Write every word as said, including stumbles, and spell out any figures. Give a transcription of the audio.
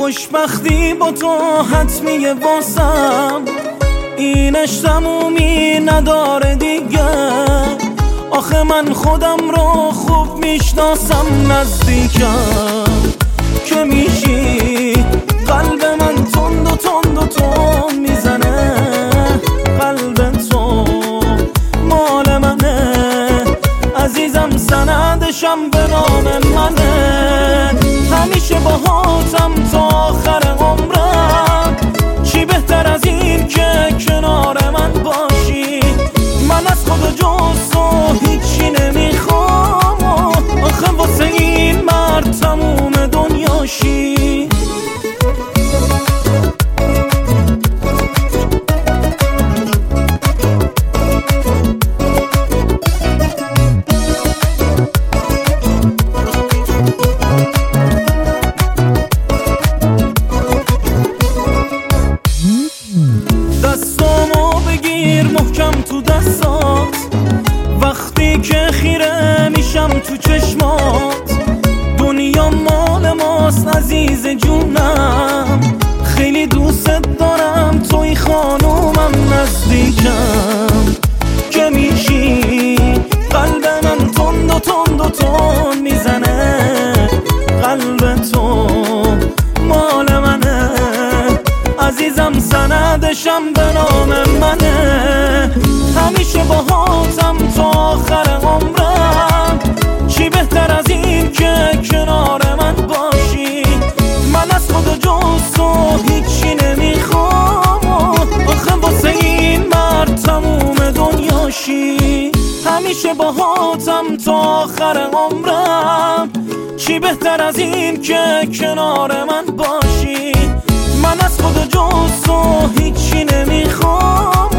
خوشبختی با تو حتمیه واسم، اینش تمومی نداره دیگه. آخه من خودم رو خوب میشناسم، نزدیکم که میشی قلب من تند و تند و تند میزنه. قلب تو مال منه عزیزم، سندشم به نام منه. همیشه باهاتم تا آخر عمرم، چی بهتر از این که کنار من باشی. من از خود جز تو هیچی نمیخوام، آخه واسه این مرد تموم دنیاشی. دستامو بگیر محکم تو دستات، وقتی که خیره میشم تو چشمات. دنیا مال ماست عزیز جونم، خیلی دوست دارم توی خانومم. نزدیکم که میشی قلب من تند و تند و تند میزنه. قلب تو مال منه عزیزم، سندشم به نام منه. همیشه باهاتم تا آخر عمرم، چی بهتر از این که کنار من باشی. من از خود جز تو هیچی نمیخوام، آخه واسه این مرد تموم دنیاشی. همیشه باهاتم تا آخر عمرم، چی بهتر از این که کنار من باشی. من از خود جز تو هیچی نمیخوام،